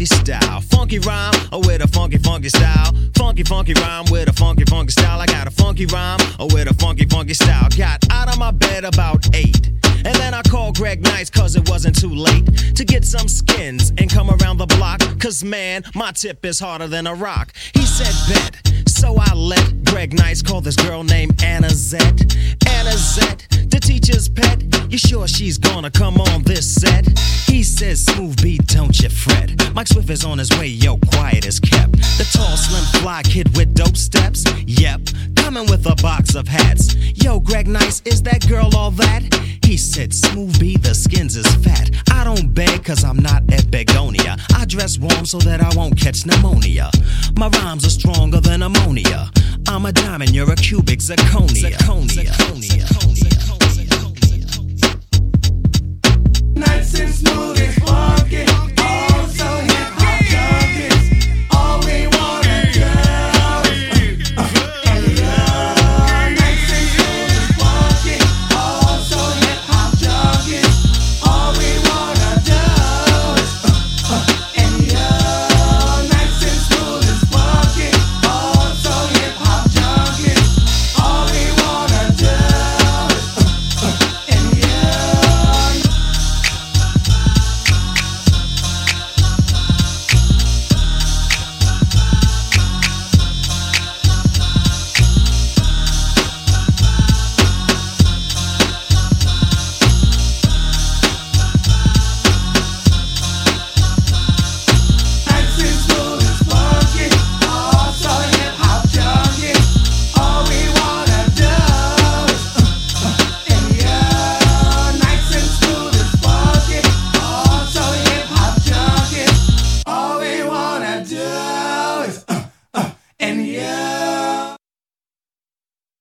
funky style. Funky rhyme with a funky, funky style. Funky, funky rhyme with a funky, funky style. I got a funky rhyme with a funky, funky style. Got out of my bed about 8. And then I called Greg Nice cause it wasn't too late to get some skins and come around the block. Cause man, my tip is harder than a rock. He said bet. So I let Greg Nice call this girl named Anna Zett. Anna Zett, the teacher's pet. You sure she's gonna come on this set? He says, smooth beat, don't you fret. Mike Swift is on his way, yo, quiet as kept. The tall, slim, fly kid with dope steps. Yep, coming with a box of hats. Yo, Greg Nice, is that girl all that? He said, smooth beat, the skins is fat. I don't beg cause I'm not at Begonia. I dress warm so that I won't catch pneumonia. My rhymes are stronger than ammonia. I'm a diamond, you're a cubic zirconia. Zirconia.